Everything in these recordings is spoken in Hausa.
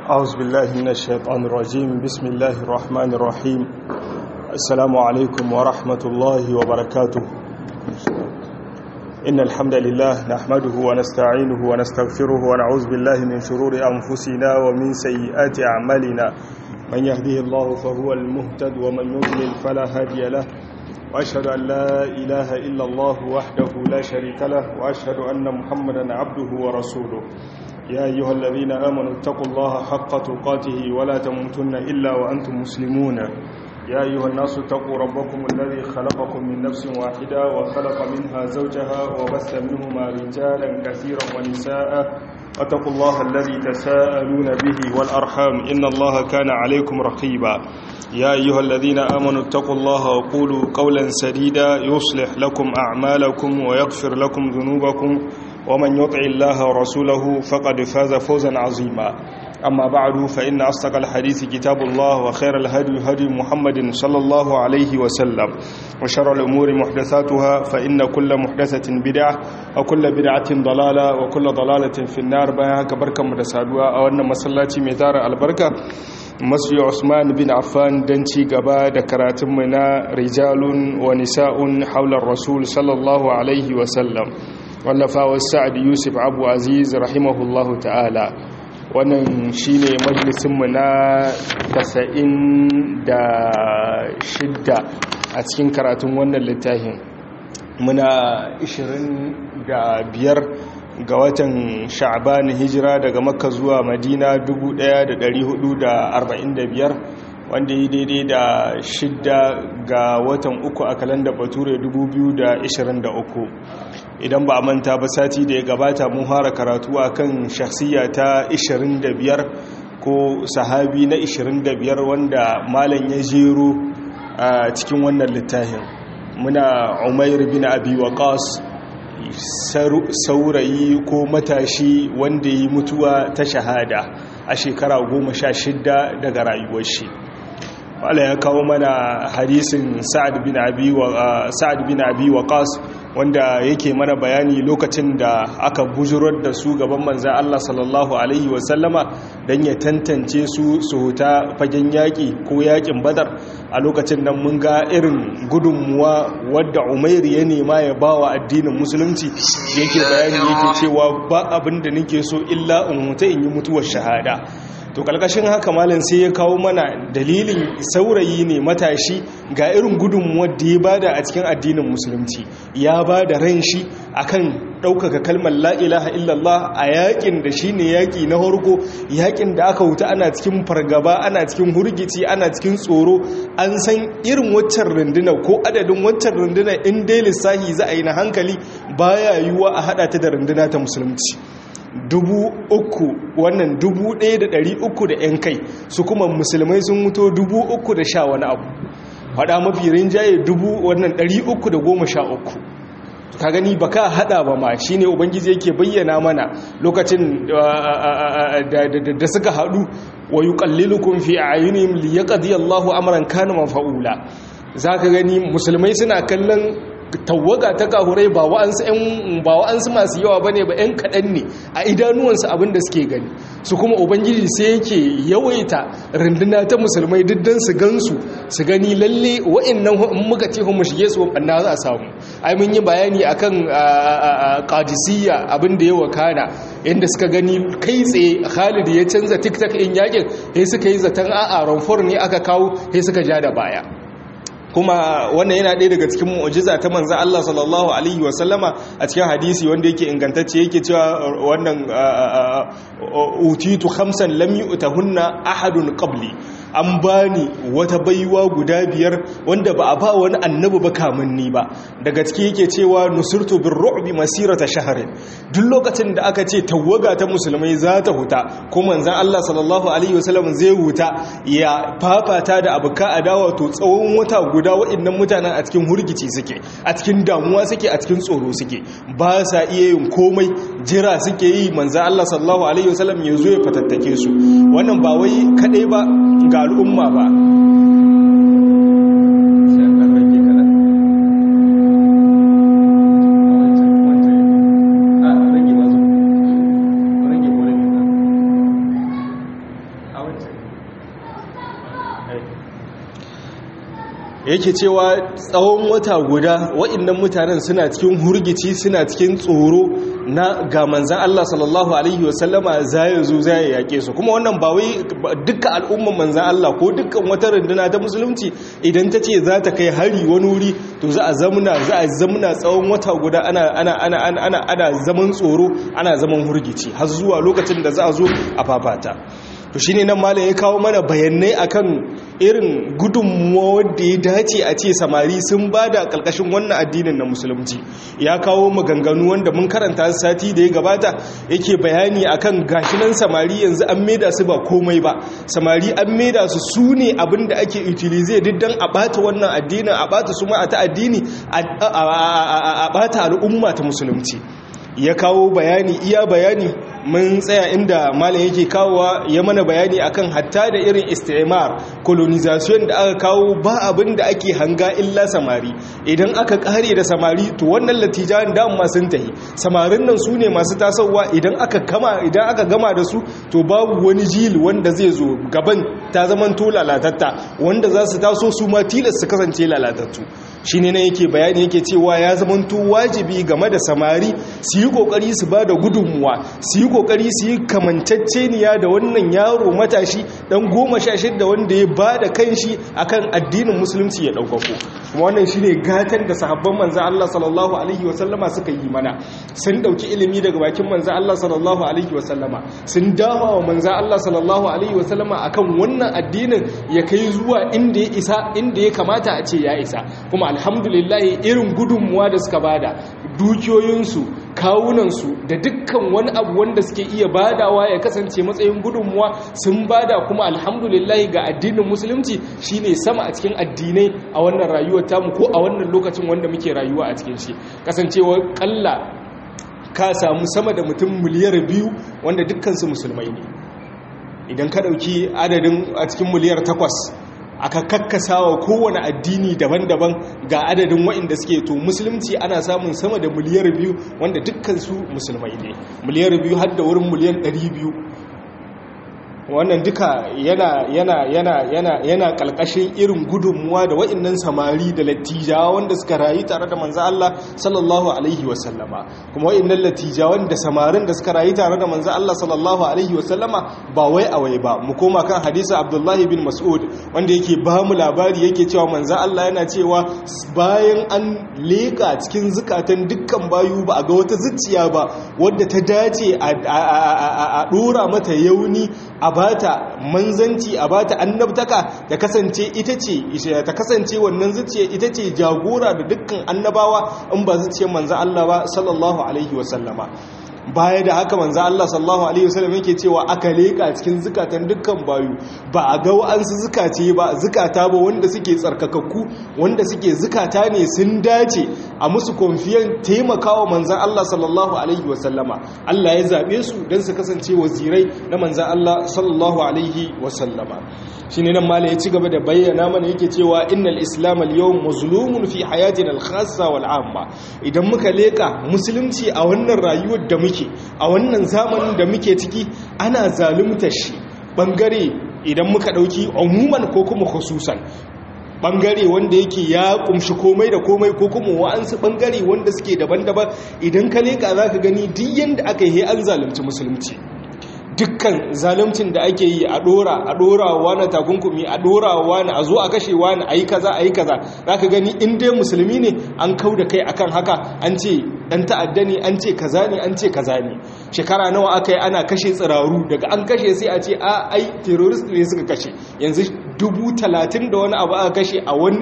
أعوذ بالله من الشيطان الرجيم. بسم الله الرحمن الرحيم. السلام عليكم ورحمة الله وبركاته. إن الحمد لله نحمده ونستعينه ونستغفره ونعوذ بالله من شرور أنفسنا ومن سيئات أعمالنا. من يهديه الله فهو المهتد ومن يضلل فلا هادي له، وأشهد أن لا إله إلا الله وحده لا شريك له، وأشهد أن محمدا عبده ورسوله. يا أيها الذين آمنوا اتقوا الله حق تقاته ولا تموتن إلا وأنتم مسلمون. يا أيها الناس اتقوا ربكم الذي خلقكم من نفس واحدة وخلق منها زوجها وبث منهما رجالا كثيرا ونساء، واتقوا الله الذي تساءلون به والأرحام إن الله كان عليكم رقيبا. يا أيها الذين آمنوا اتقوا الله وقولوا قولا سديدا يصلح لكم أعمالكم ويغفر لكم ذنوبكم، ومن يطع الله ورسوله فقد فاز فوزا عظيما. أما بعد فإن أصدق الحديث كتاب الله، وخير الهدي هدي محمد صلى الله عليه وسلم، وشر الأمور محدثاتها فإن كل محدثة بدعة وكل بدعة ضلالة وكل ضلالة في النار. بها بركة مدسادوا أو أن مسلاتي مدار البركة مسجد عثمان بن عفان دنتي غبا دكراتمنا رجال ونساء حول الرسول صلى الله عليه وسلم، wallafawa sa'ad yusuf abu aziz rahimahullahu ta'ala. Wannan shine majalisinmu na 96 a cikin karatun wannan littafin. Muna 25 ga watan sha'ban hijira daga makka zuwa madina 1445, wanda yi daidai da 6 ga watan uku a kalandar bature 2023. Idan ba a manta ba, sati da ya gabata mun fara karatu akan shakhsiya ta 25 ko sahabi na 25 wanda malam ya jero a cikin wannan littafin. Muna Umair bin Abi Waqas, saurayi ko matashi wanda yi mutuwa ta shahada a shekara 16 daga rayuwar shi. Allah ya kawo mana hadisin Sa'ad bin Abi Waqas wanda yake mana bayani lokacin da aka bujurar da su gaban manzan Allah sallallahu alaihi wasallama don ya tantance su huta fagen yaƙi ko yaƙin Badar. A lokacin nan mun ga irin gudunmuwa wadda Umair ya nema ya bawa addinin musulunci. Yake bayani yake cewa ba abin da nake so illa in huta in yi mutuwar shahada. To kalkashin haka malam sai ya kawo mana dalilin saurayi ne matashi ga irin gudunmuwar da ya bada a cikin addinin musulunci. Ya bada ran shi akan ɗaukaka kalmar la ilaha illallah a yakin da shine yaki na harko, yakin da aka wuta ana cikin fargaba, ana cikin hurgici, ana cikin tsoro. An san irin waccan runduna ko adadin waccan runduna in dai lissahi za a yi na hankali baya yiwuwa a hada ta da runduna ta musulunci. 3,000 wannan 1,300 da 'yan kai, su kuma musulmai sun mutu 3,010 wani abu. Faɗa mafi rinjaye 313. Ka gani ba ka haɗa ba ma, shi ne Ubangiji yake bayyana mana lokacin da suka haɗu wa yi ƙallilukun fi a ayyunim liyaƙadi Allahu amuran kana mafa'ula. Za ka gani musulmai suna kallon tawaga ta kahurai ba wa'ansu masu yawa bane ba, 'yan kaɗan ne a idanuwansu abin da suke gani. Su kuma Ubangiji sai yake yawaita runduna ta musulmai diddan su gansu su gani lalle wa'annan muka ce mu shige su banna za a samu. Ai mun yi bayani akan Qadisiyya abin da ya wakana, inda suka gani kai tsaye Khalid ya canza tiktak in yakin, sai suka yi zaton a'a ranfor ne aka kawo, sai suka ja da baya. Kuma wannan yana ɗaya daga cikin mu'jiza ta manzo Allah sallallahu alaihi wasallama a cikin hadisi wanda yake ingantacce, yake cewa wannan utitu khamsan lam yu'tahunna ahadun qabli. An bani wata baiwa guda 5 wanda ba a ba wani annabi ba kamun ni ba. Daga ciki yake cewa nusurtu birru'bi masirata shahrin. Duk lokacin da aka ce tawaga ta musulmai za ta huta ko manzon Allah sallallahu alaihi wasallam zai huta ya fafata da abuka adawa, to tsawon wata guda waɗannan mutanen a cikin hurgici suke, a cikin damuwa suke, a cikin tsoro suke, ba sa iya yin komai, jira suke yi manzon Allah sallallahu alaihi wasallam ya zo ya fatattake su. Wannan ba wai kadai ba ga al'umma ba. yake cewa tsawon wata guda waɗannan mutanen suna cikin hurgici suna cikin tsoro na ga manzan Allah sallallahu alaihi wasallama zai zo zai yake su kuma wannan ba wai dukkan al'umman manzan Allah ko dukkan wata runduna ta musulunci idan ta ce za ta kai hari wani wuri to za a zamna tsawon wata guda ana zaman tsoro ana zaman hurgici har zuwa lokacin da za a zo a fafata. To shine nan malam ya kawo mana bayanai akan irin gudunmuwa wadda ya dace a ce samari sun bada kalkashin wannan addinin na musulunci. Ya kawo maganganu wanda mun karanta sati da ya gabata yake bayani akan gashinan samari yanzu an maida su ba komai ba. Samari an maida su sune abinda ake utilize diddan a bata wannan addinin, a bata su ma ta addini, a bata al'umma ta musulunci. Ya kawo bayani iya bayani mun tsaya inda malam yake kawowa ya mana bayani akan hatta da irin istimar colonization da aka kawo ba abin da ake hanga illa samari. Idan aka kare da samari to wannan latijan da amma sun tahi, samarin nan su ne masu tasowa. Idan aka gama da su to babu wani jil wanda zai zo gaban ta zaman to lalatatta wanda za su taso su ma tilas su kasance lalatattu. Shine ne yake bayani yake cewa ya zamanto wajibi game da samari su yi kokari su ba da gudunmuwa, su yi kokari su yi kamanceceniya da wannan yaro matashi dan 16 wanda ya ba da kanshi akan addinin musulunci ya daukako. Kuma wannan shine gatan da sahabban manzon Allah sallallahu alaihi wasallama suka yi mana. Sun dauki ilimi daga bakin manzon Allah sallallahu alaihi wasallama, sun dama wa manzon Allah sallallahu alaihi wasallama akan wannan addinin ya kai zuwa inda ya isa, inda ya kamata a ce ya isa. Kuma alhamdulillah irin gudunmuwa da suka bada, dukiyoyinsu, kawunansu da dukkan wani abu wanda suke iya badawa ya kasance matsayin gudunmuwa sun bada. Kuma alhamdulillah ga addinin musulunci shine sama a cikin addinai a wannan rayuwar tamu ko a wannan lokacin wanda muke rayuwa a cikin shi. Kasancewar kalla ka samu sama da mutum miliyar 2 wanda dukkansu musulmai ne. Idan ka dauki adadin a cikin miliyar 8 aka kakkasawa kowane addini daban-daban ga adadin waɗanda suke, to musulunci ana samun sama da miliyar 2 wanda dukkansu musulmai ne. Miliyar 2 har da wurin miliyan 200. Wannan duka yana kalkashin irin gudunmuwa da waɗannan samari da lattijawa wanda suka rayu tare da manzo Allah sallallahu alaihi wasallama. Kuma waɗannan lattijawan da samarin da suka rayu tare da manzo Allah sallallahu alaihi wasallama ba wai awai ba. Mu koma kan hadisi Abdullah bin Mas'ud wanda yake ba mu labari yake cewa manzo Allah yana cewa bayan an leka cikin zukatan dukkan bayu ba a ga wata zuciya ba wadda ta dace a dora mata yauni, a bata manzanci, a bata annabtaka, ta kasance wannan zuciya ita ce jagora da dukkan annabawa in ba zuciyar manzo Allah ba sallallahu alaihi wasallama. Baya da haka manzo Allah sallallahu alaihi wasallam yake cewa aka leka cikin zukatan dukkan bayu ba a ga wa'ansu zukata ba wanda suke tsarkakakku, wanda suke zukata ne sun dace a musu konfiyan taimakawa manzo Allah sallallahu alaihi wasallama. Allah ya zabe su dan su kasance wazirai na manzo Allah sallallahu alaihi wasallama. Shine nan malai ya ci gaba da bayyana mana yake cewa innal islam al-yawm mazlumun fi hayatina al-khassa wal 'amma. Idan muka leka musulunci a wannan rayuwar da muke, a wannan zamanin da muke ciki, ana zaluntar shi bangare idan muka dauki umuman ko kuma khususan. Bangare wanda yake ya kumshi komai da komai ko kuma wa'ansu bangare wanda suke daban-daban, idan ka leka zaka gani duk yanda aka yi an zalunci musulunci. Dukkan zaluncin da ake yi a dora wani takunkumi, a dora wani, a zo a kashe wani, a yi kaza za ka gani in dai musulmi ne an kau da kai akan haka, an ce dan ta'adda ne, an ce kaza ne, an ce kaza ne. Shekara nawa aka yi ana kashe tsiraru, daga an kashe sai a ce ai terrorist ne suka kashe. Yanzu 30,000 da wani abu aka kashe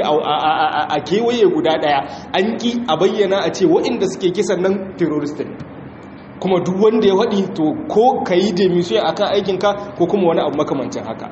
a kewaye guda daya, an ki a bayyana a ce waɗanda suke kisan nan terrorist ne. Kuma duk wanda ya waɗi to ko ka yi demisiyar a kan aikinka ko kuma wani abu makamancin haka.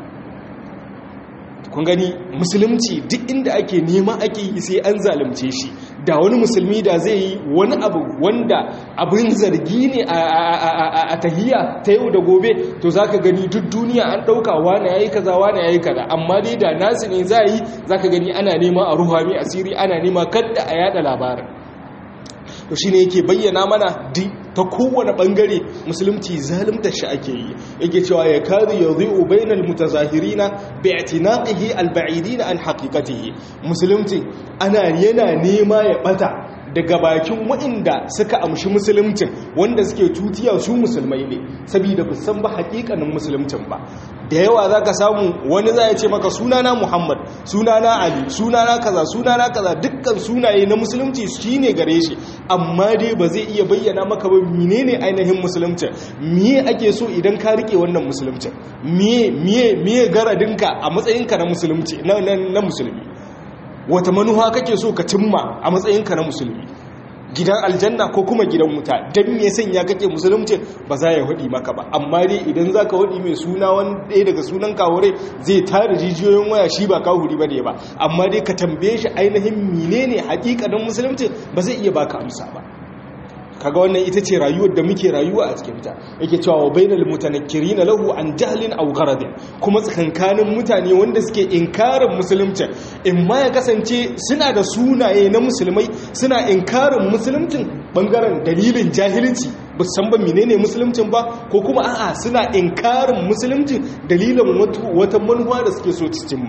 Kun gani musulunci duk inda ake nema ake yi sai an zalunce shi. Da wani musulmi da zai yi wani abu wanda abin zargi ne a tahiyya ta yau da gobe, to za ka gani duk duniya an ɗauka wane ya yi kaza wane ya yi kaza. Amma dai da nasu ne za ka gani ana nema a ruhami asiri, ana nema kadda a yada labarin. to shine yake bayyana mana ta kowane bangare musulunci zalunta shi ake yi yake cewa ya kadu yadhi'u bainal mutazahirina bi'tinaqihi alba'idin an haqiqatihi musulunci yana nema ya bata daga bakin waɗanda suka amshi musuluncin wanda suke tutiya su musulmai ne saboda ba san ba hakikanin musuluncin ba da yawa zaka samu wani za ya ce maka sunana Muhammad sunana Ali sunana kaza dukkan sunaye na musulunci shine gare shi amma dai ba zai iya bayyana maka ba menene ainihin musulunci miye ake so idan ka rike wannan musulunci miye garadinka a matsayinka na musulunci na musulmi wata manuha kake so ka cimma a matsayinka na musulmi gidan aljanna ko kuma gidan wuta dan me sanya kake musulunci ba za ya hudi maka ba amma dai idan zaka hudi mai suna wanda daga sunan kawure zai tare jijiyoyin waya shi ba kawuri bane ba amma dai ka tambaye shi ainihin menene hakikanin musulunci ba zai iya baka amsa ba kaga wannan ita ce rayuwar da muke rayuwa a cikin ta yake cewa wa bainal mutanakkirin lahu an jahlin aw gharadin kuma tsakankanin mutane wanda suke inkarin musulunci in ma ya kasance suna da sunaye na musulmai suna inkarin musuluncin bangaren dalilin jahilci ba san ba menene musuluncin ba ko kuma a'a suna inkarin musuluncin dalilin wata manuwa da suke so su cimma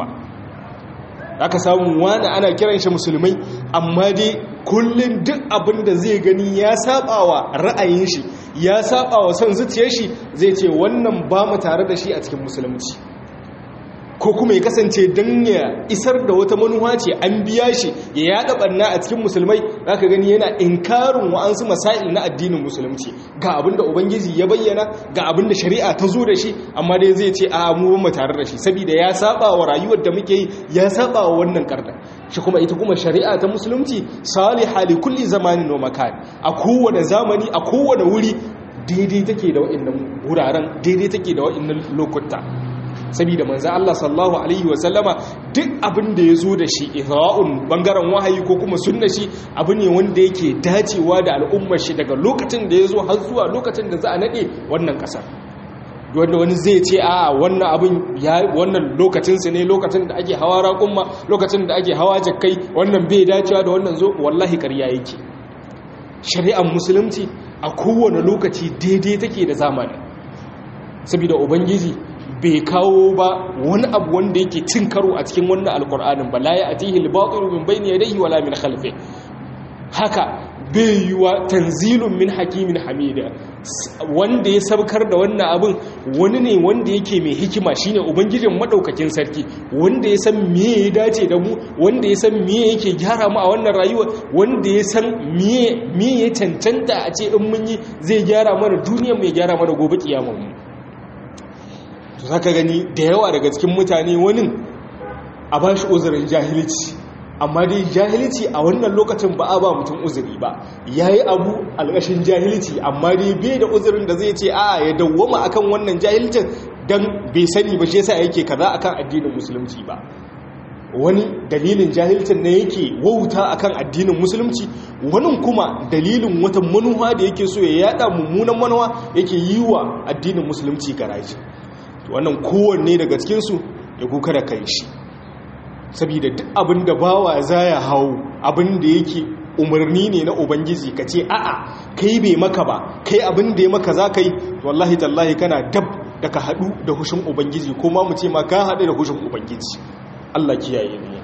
aka samu wani ana kiran shi musulmai amma dai kullum duk abin da zai gani ya sabawa ra'ayin shi ya sabawa son zuciyar shi zai ce wannan ba mu tare da shi a cikin musulunci ko kuma ya kasance don ya isar da wata manuwa ce an biya shi ya yada banna a cikin musulmai zaka gani yana inkarin wa'ansu masail na addinin musulunci ga abinda ubangiji ya bayyana ga abinda shari'a ta zo da shi amma dai zai ce a mu ba tare da shi saboda ya saba wa rayuwar da muke yi ya saba wa wannan karda shi kuma ita kuma shari'a ta musulunci salihah li kulli zamanin wa makan a kowane zamani a kowane wuri daidai take da wa'annan wuraren daidai take da wa'annan lokuta saboda manzo Allah sallallahu alaihi wasallama duk abin da yazo da shi ihra'un bangaren wahayi ko kuma sunna shi abu ne wanda yake dacewa da al'ummar shi daga lokacin da yazo har zuwa lokacin da za a nade wannan kasar wanda wani zai ce a wannan abin ya wannan lokacin sa ne lokacin da ake hawa raƙumma lokacin da ake hawa jakkai wannan bai dacewa da wannan zo wallahi ƙarya yake shari'ar musulunci a kowane lokaci daidai take da zamani saboda ubangiji bai kawo ba wani abu wanda yake cin karo a cikin wannan alkur'anin ba la ya atihi al-batilu min bayni yadayhi wala min khalfi haka bai yiwa tanzilun min hakimin hamida wanda ya sabkar da wannan abin wani ne wanda yake mai hikima shine ubangijin madaukakin sarki wanda ya san me ya dace da mu wanda ya san me yake gyara mu a wannan rayuwa wanda ya san me ya cancanta a ce in mun yi zai gyara mana duniyar mu ya gyara mana gobe kiyamar mu za ka gani da yawa daga cikin mutane wani a ba shi uzurin jahilci amma dai jahilci a wannan lokacin ba a ba mutum uzuri ba ya yi abu alƙashin jahilci amma dai bai da uzurin da zai ce a ya dawwama akan wannan jahilcin don bai sani ba shi yasa yake kaza akan addinin musulunci ba wani dalilin jahilcin ne yake wauta akan addinin musulunci wani kuma dalilin wata manuwa da yake so ya yada mummunan manuwa yake yi wa addinin musulunci garaji wannan kowanne daga cikinsu ya kuka da kai shi saboda duk abin da bawa za ya hau abin da yake umarni ne na ubangiji ka ce a'a kai bai maka ba kai abin da ya maka za ka yi wallahi tallahi kana dab da ka haɗu da hushin ubangiji ko ma mu ce ma ka haɗu da hushin ubangiji Allah kiyaye ne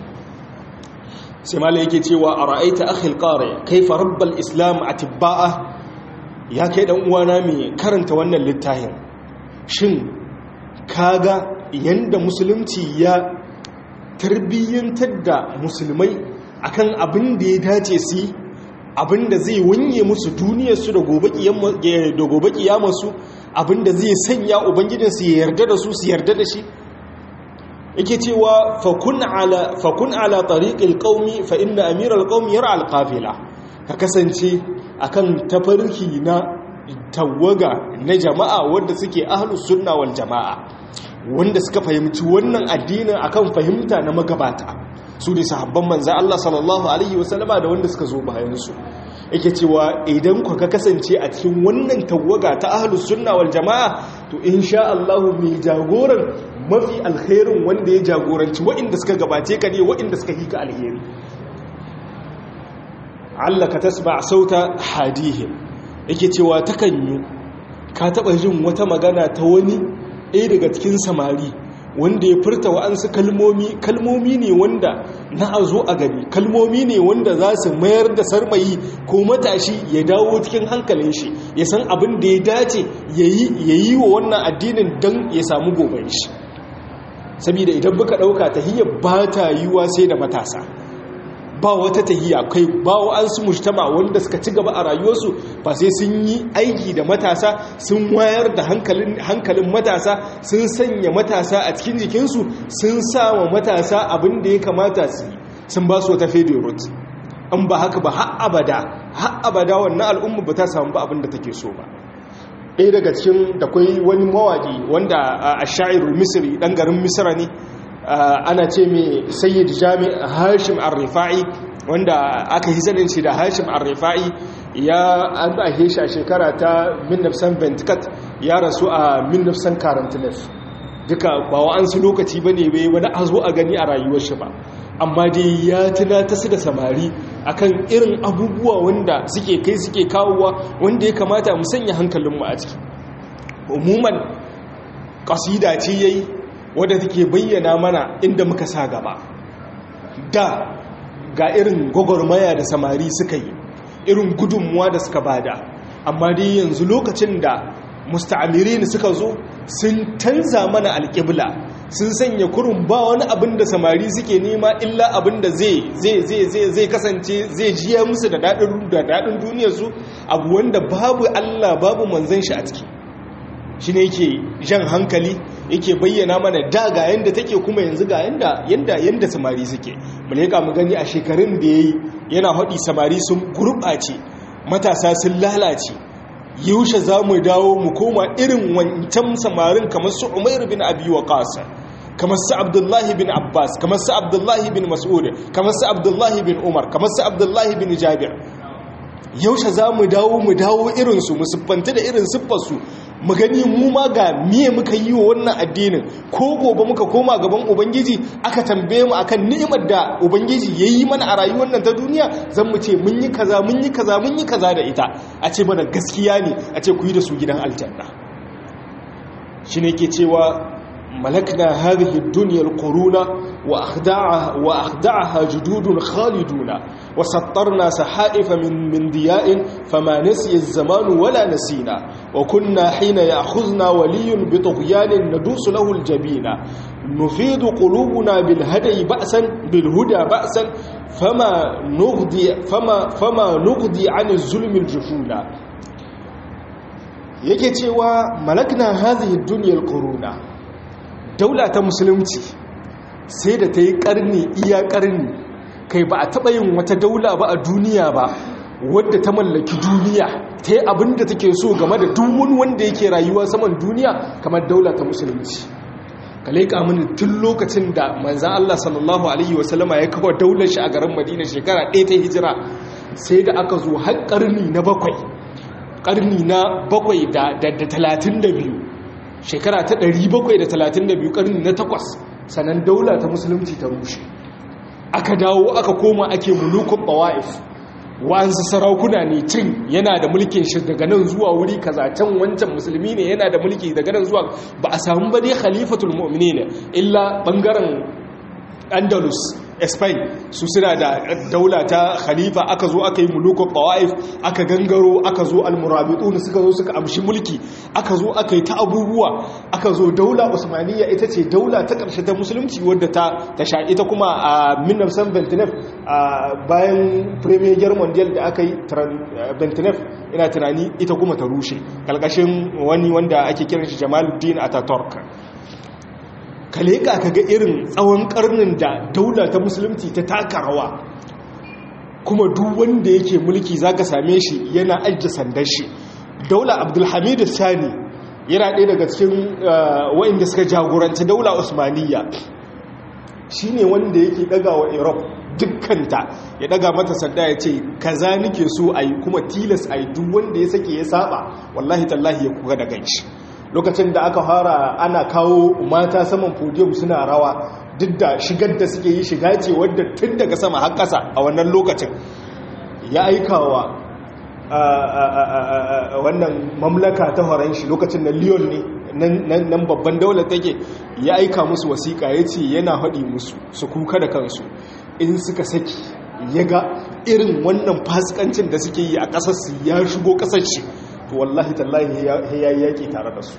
sai mala yake cewa a ra'aita akhil qari kaifa rabbal islam atibba'a ya kai dan uwana mai karanta wannan littafin shin kaga yanda musulunci ya tarbiyyantar da musulmai akan abin da ya dace su abin da zai wanye musu duniyarsu da gobe kiyamarsu abin da zai sanya ubangijinsu ya yarda da su yarda da shi yake cewa fakun ala tariqil qaumi fa inna amiral qaumi yara alqafila ka kasance akan tafarki na tawaga na jama'a wanda suke ahlus sunna wal jama'a wanda suka fahimci wannan addinin akan fahimta na magabata su ne sahabban manzo Allah sallallahu alaihi wasallama da wanda suka zo bayan su yake cewa idan ku ka kasance a cikin wannan tawaga ta ahlus sunna wal jama'a to insha Allah mai jagoran mafi alkhairin wanda ya jagoranci waɗanda suka gabace ka ne waɗanda suka hika alheri allaka tasma sauta hadihim yake cewa takanyu ka taba jin wata magana ta wani ɗaya daga cikin samari wanda ya furta wa'ansu kalmomi ne wanda na a zo a gani, kalmomi ne wanda za su mayar da sarmayi ko matashi ya dawo cikin hankalin shi ya san abin da ya dace ya yi wa wannan addinin don ya samu goben shi. Saboda idan buka ɗauka tahiyya ba ta yiwuwa sai da matasa, ba wata tahiyya kai ba wa'ansu mujtama wanda suka ci gaba a rayuwarsu ba sai sun yi aiki da matasa, sun wayar da hankalin matasa, sun sanya matasa a cikin jikinsu, sun sama matasa abin da ya kamata su yi, sun ba su wata federate. An ba haka ba har abada wannan al'umma ba ta samu ba abin da take so ba. ɗaya daga cikin da kwai wani mawaƙi wanda a sha'irul misri ɗan garin misra ne, ana ce mai sayyid jami hashim ar-rifa'i, wanda aka yi sanin shi da hashim ar-rifa'i. An ahe shi a shekara ta 1924, ya rasu a 1949. duka ba wa'ansu lokaci ba ne bai wani a zo a gani a rayuwar shi ba, amma dai ya tunata su da samari akan irin abubuwa wanda suke kai suke kawowa wanda ya kamata mu sanya hankalinmu a ciki. Umuman kasida ce yayi wadda take bayyana mana inda muka sa gaba, da ga irin gwagwarmaya da samari suka yi, irin gudunmuwa da suka bada, amma dai yanzu lokacin da musta'amirin suka zo sun canza mana alƙibla, sun sanya kurun ba wani abin da samari suke nema illa abin da zai kasance zai jiya musu da daɗin duniyarsu, abu wanda babu Allah babu manzan shi a ciki. Shi ne yake jan hankali, yake bayyana mana da ga yanda take kuma yanzu ga yanda samari suke. Mu leƙa mu gani a shekarun da yayi yana haɗi samari sun gurɓace, matasa sun lalace. Yaushe za mu dawo mu koma irin wancan samarin kamar su Umair bin Abi Waqas, kamar su Abdullahi bin Abbas, kamar su Abdullahi bin Mas'ud, kamar su Abdullahi bin Umar, kamar su Abdullahi bin Jabir. Yaushe za mu dawo irinsu, mu siffanta da irin siffarsu, mu gani mu ma ga miye muka yi wa wannan addinin, ko gobe muka koma gaban Ubangiji aka tambaye mu akan ni'imar da Ubangiji ya yi mana a rayuwar nan ta duniya, zan mu ce mun yi kaza da ita, a ce mana gaskiya ne, a ce ku yi da su gidan aljanna. Shi ne ke cewa ملكنا هذه الدنيا القرون وأخدعها جدود خالدون وسطرنا سحائف من ضياء فما نسي الزمان ولا نسينا وكنا حين يأخذنا ولي بطغيان ندوس له الجبين نفيد قلوبنا بالهدى بأسا فما نغضي عن الظلم الجفونا. yake cewa malakna hadhihi ad-dunya al-quruna, daula ta musulunci sai da ta yi karni iya karni, kai ba a taɓa yin wata daula ba a duniya ba wadda ta mallaki duniya ta yi abin da take so game da duwun wanda yake rayuwa saman duniya kamar daula ta musulunci. ka leƙa mini tun lokacin da manzan Allah sallallahu Alaihi wasallama ya kawo daular shi a garin Madina shekara 1 ta hijira, sai da aka zo har ƙarni na 732, shekara ta 732, ƙarni na 8, sannan daula ta musulunci ta rushe. Aka dawo aka koma ake mulukun bawa'if, wa'ansu sarakuna ne cin yana da mulkin shi daga nan zuwa wuri kaza, can wancan musulmi ne yana da mulki daga nan zuwa, ba a samu ba dai khalifatul mu'minin illa bangaren Andalus, Spain, su suna da daula ta khalifa. Aka zo aka yi mulukun bawa'if, aka gangaro aka zo almurabitun suka zo suka amshi mulki, aka zo aka yi ta abubuwa, aka zo daula Usmaniyya ita ce daula ta ƙarshe ta musulunci wadda ta sha ita kuma a 1929 bayan Premier Guerre Mondial da aka yi 29, ina tunani ita kuma ta rushe ƙarƙashin wani wanda ake kiran shi Jamaluddin Ataturk. Ka leƙa ka ga irin tsawon ƙarnin da daula ta musulunci ta taka rawa, kuma duk wanda yake mulki za ka same shi yana ajiye sandar shi. Daula Abdulhamid Sani yana ɗaya daga cikin waɗanda suka jagoranci daula Usmaniyya, shi ne wanda yake ɗaga wa Europe dukkanta, ya ɗaga mata sanda ya ce kaza nike so a yi kuma tilas a yi, duk wanda ya sake ya saba wallahi tallahi ya kuka da ganshi. Lokacin da aka fara ana kawo mata saman podium suna rawa, duk da shigar da suke yi shiga ce wadda tun daga sama har ƙasa a wannan lokacin ya aikawa wannan mamlaka ta horon shi lokacin da Lyon ne nan babban daular take, ya aika musu wasiƙa ya ce yana haɗi musu su kuka da kansu in suka saki ya ga irin wannan fasikancin da suke yi a ƙasarsu ya shigo ƙasar shi, to wallahi tallahi ya yaƙi tare da su.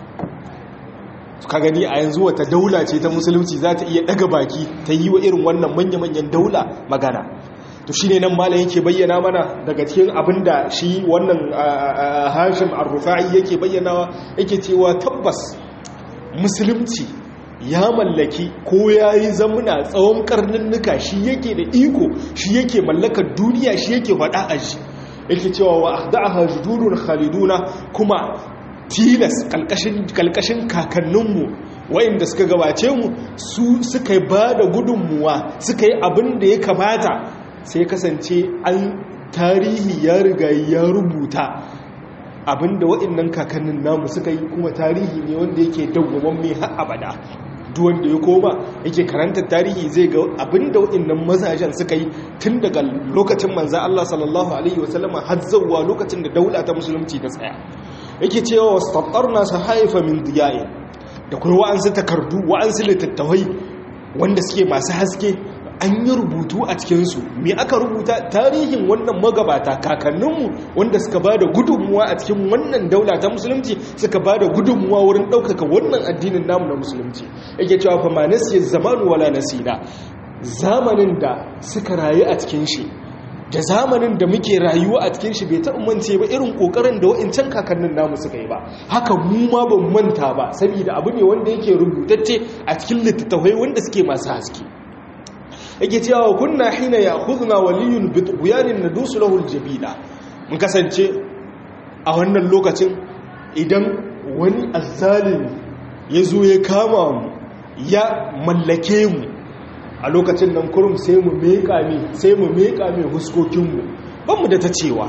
Ka gani a yanzu wata daula ce ta musulunci za ta iya ɗaga baki ta yi wa irin wannan manya-manyan daula magana. To shi ne nan malam yake bayyana mana daga cikin abin da shi wannan Hashim Ar-Rufa'i yake bayyanawa, yake cewa tabbas musulunci ya mallaki ko ya yi zamuna tsawon karninnuka, shi yake da iko, shi yake mallakar duniya, shi yake faɗa a shi. Yake cewa wa ahda'aha judurun khaliduna, kuma tilas kalkashin kakanninmu wayanda suka gabace mu su suka ba da gudunmuwa, suka yi abin da ya kamata, sai kasance an tarihi ya riga ya rubuta abinda waɗannan kakannin namu suka yi, kuma tarihi ne wanda yake dawwaman mai har abada. Duk wanda ya koma yake karanta tarihi zai ga abinda waɗannan mazajen suka yi tun daga lokacin manzo Allah sallallahu alaihi wasallama har zuwa lokacin da daula ta musulunci ta tsaya. Yake cewa wastattarna sahaifa min diyain, da kuma wa'ansu takardu, wa'ansu littattafai wanda suke masu haske, an yi rubutu a cikinsu. Me aka rubuta? Tarihin wannan magabata kakanninmu wanda suka ba da gudunmuwa a cikin wannan daula ta musulunci, suka ba da gudunmuwa wurin ɗaukaka wannan addinin namu na musulunci. Yake cewa fa ma nasiya zamanu wala nasina, zamanin da suka rayu a cikin shi da zamanin da muke rayuwa a cikin shi bai taɓa mance ba irin ƙoƙarin da wa'incan kakannin namu suka yi ba. Haka mu ma ban manta ba, saboda abu ne wanda yake rubutacce a cikin littattafai wanda suke masu haske. Yake cewa kunna hina ya'khuduna waliyun bi tughyanin nadusu lahu aljabila, mun kasance a wannan lokacin idan wani azzalimi yazo ya kama mu ya mallake mu, a lokacin nan kurum sai mu meka mai huskokin mu, ban mu da ta cewa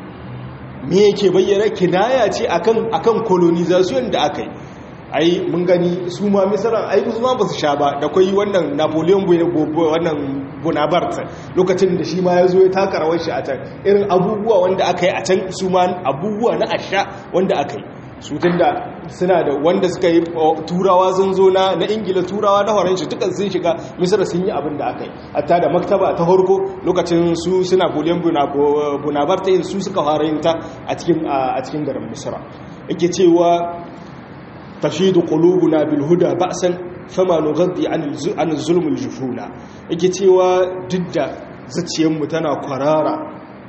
me yake bayyana kinaya ce akan colonization da aka yi. Ai mun gani su ma misalan ai su ma ba su sha ba, da kai wannan Napoleon wannan Bonaparte lokacin da shi ma ya zo ya taka rawar shi a can, irin abubuwa wanda aka yi a can su ma abubuwa na asha wanda aka yi su, tunda suna da wanda suka yi turawa sun zo na Ingila, turawa na horon shi dukan sun shiga Misra sun yi abin da aka yi, hatta da maktaba ta farko lokacin su suna Napoleon Bonaparte su suka fara yin ta a cikin garin Misra. Yake cewa تفيد قلوبنا بالهدى بأسا فما نغضي عن الظلم الجفونا. yake cewa duk da zuciyarmu tana kwarara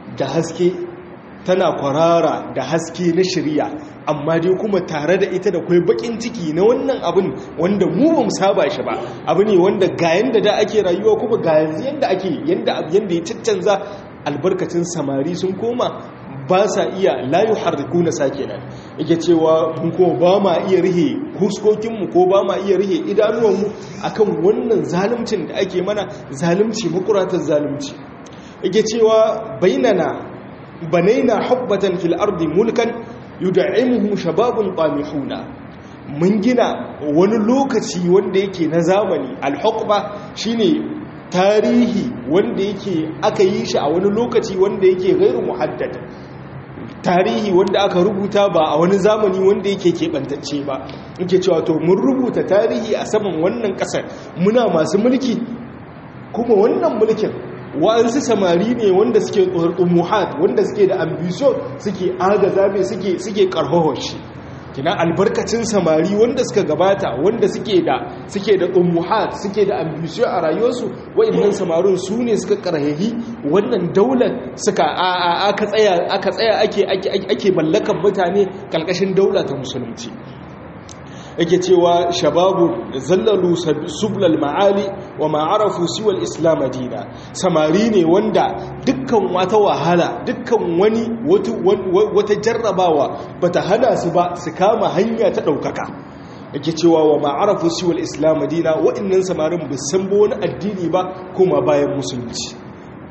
da haske na shari'a, amma dai kuma tare da ita da kai bakin ciki na wannan abin wanda mu ba mu saba shi ba, abu ne wanda ga yanda da ake rayuwa kuma ga yanzu yanda ya caccanza. Albarkacin samari sun koma ba sa iya layu harriku na sake nan. Yake cewa mun kuma ba ma iya rihe huskokinmu ko ba ma iya rihe idanuwanmu akan wannan zalimcin da ake mana, zalimci makuratar zalimci. Yake cewa banaina hubbatan fil ardi mulkan yud'imuhu shababun tamihuna, mun gina wani lokaci wanda yake na zamani. Al-huqba shine tarihi wanda yake aka yi shi a wani lokaci wanda yake gairu muhaddad, tarihi wanda aka rubuta ba a wani zamani wanda yake keɓantacce ba. Yake cewa to mun rubuta tarihi a saman wannan ƙasar, muna masu mulki, kuma wannan mulkin wa'ansu samari ne wanda suke umuhat, wanda suke da ambition, suke agazabe, suke karhohon shi. Kina albarkacin samari wanda suka gabata, wanda suke da umuhat, suke da ambition a rayuwarsu, wa'annan samarin su ne suka karhahi wannan daular, suka aka tsaya ake mallakan mutane kalkashin daula ta musulunci. Yake cewa shababu zallalu sublal ma'ali wa ma'arafu siwal islam dina, samari ne wanda dukkan wata wahala, dukkan wata jarrabawa bata hana su ba su kama hanya ta daukaka. Yake cewa wa ma'arafu siwal islam dina, wa'annan samarin ba san ba wani addini ba kuma bayan musulunci.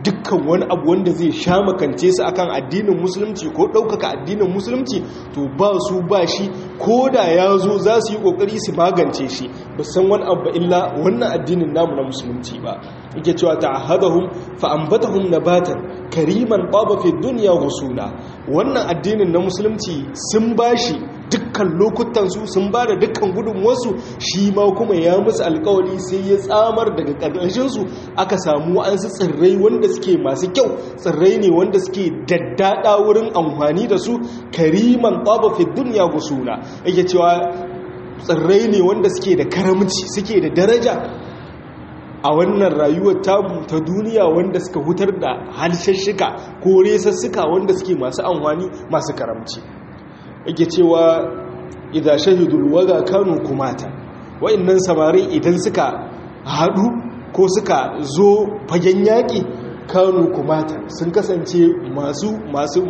dukkan wani abu wanda zai sha makance su akan addinin musulunci ko ɗaukaka addinin musulunci to ba su ba shi, ko da ya zo za su yi ƙoƙari su magance shi, ba san wani abu illa wannan addinin namu na musulunci ba. yake cewa ta'ahadahum fa ambatahum nabatan kariman baba fi dunya husuna. wannan addinin na musulunci sun bashi dukkan lokutansu, sun ba da dukkan gudunmuwarsu, shi ma kuma ya musu alkawari sai ya tsamar daga ƙarƙashinsu aka samu an su tsirrai wanda suke masu kyau, tsirrai ne wanda suke daddada wurin amfani da su, kariman baba fi dunya husuna. yake cewa tsirrai ne wanda suke da karamci, suke da daraja a wannan rayuwar tamu ta duniya, wanda suka hutar da halshashika ko resassuka wanda suke masu amfani masu karamci. yake cewa idan shahidul waga kanu kumata, wa'annan samarin idan suka haɗu ko suka zo fagen yaƙi kanu kumata, sun kasance masu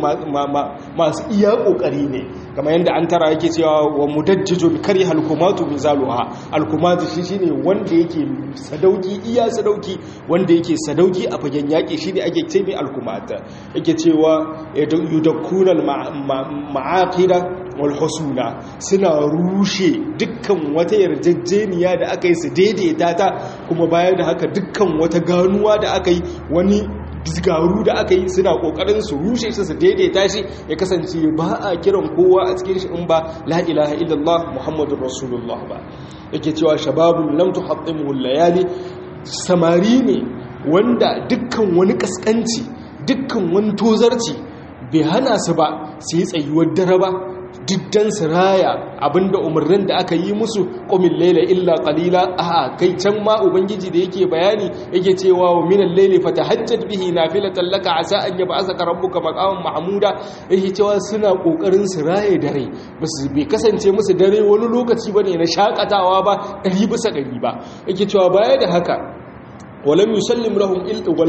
iya ƙoƙari ne, kamar yadda an tara yake cewa wa mudajjijun kari halkumatu mizaluha. alkumatu shi shine wanda yake sadauki, iya sadauki, wanda yake sadauki a fagen yaƙi shine ake ce mai alkumata. yake cewa yudakkuna ma'aqida wal husuna, suna rushe dukkan wata yarjejeniya da aka yi su daidaita ta, kuma bayan da haka dukkan wata ganuwa da aka yi, wani garu da aka yi, suna kokarin su rushe shi su daidaita shi ya kasance ba a kiran kowa a cikin shi in ba la ilaha illallah muhammadur rasulullah ba. yake cewa shababun lam tuhattimu layali, samari ne wanda dukkan wani kaskanci, dukkan wani tozarci bai hana su ba su yi tsayuwar dare ba, diddan su raya abinda umarnin da aka yi musu, qumil layla illa qalila. a kai can ma ubangiji da yake bayani yake cewa wa minal layli fatahajjat bihi nafilatan laka asa an yab'athaka rabbuka maqaman mahmuda. yake cewa suna kokarin su raye dare, basu bai kasance musu dare wani lokaci bane na shakatawa ba 100% ba. yake cewa baya da haka ولم يسلم لهم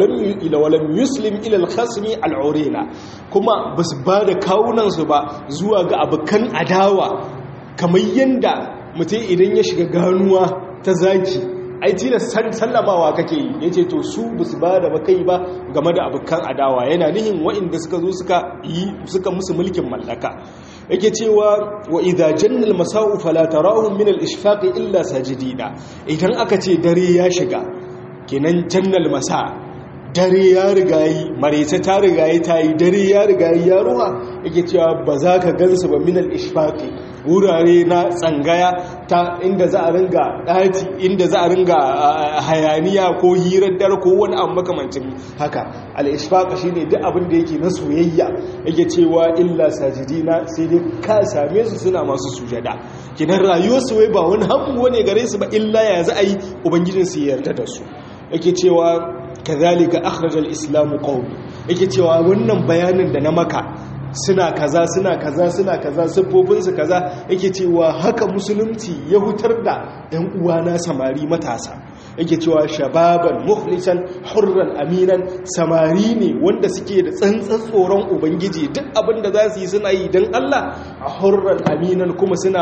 ولم يسلم الى الخصم العورينا، kuma basu ba da kawunansu ba zuwa ga abukan adawa, kamar yanda mutum idan ya shiga ganuwa ta zaki ai tilas sallamawa kake yi. yace to su basu ba da bakai ba game da abukan adawa, yana nihin wa'inda suka zo suka musu mulkin mallaka. yake cewa wa idha janna al-masa'u fala tarahum min al-ishfaq illa sajidina. idan aka ce dare ya shiga, kenan jannal masa, dare ya rigayi, marece ta rigayi ta yi, dare ya rigayi ya ruwa. yake cewa ba za ka gansu ba minal ishfaqi, wurare na tsangaya ta inda za a ringa ɗaci, inda za a ringa hayaniya ko hirar dare ko wani abu makamancin haka. al-ishfaq shine duk abin da yake na soyayya. yake cewa illa sajidina, sai dai ka same su suna masu sujada. kinan rayuwarsu wai ba wani hammu ne gare su ba, illa ya za a yi ubangijinsu ya yarda da su. yake cewa kazalika akhrajal islamu qawmi, yake cewa wannan bayanin da na maka, suna kaza suna kaza suna kaza, siffofin su kaza, yake cewa haka musulunci ya hutar da ɗan uwana samari matasa. yake cewa shababan mukhlisan hurran aminan, samari ne wanda suke da tsantsan tsoron ubangiji, duk abin da za su yi suna yi don Allah, a hurran aminan, kuma suna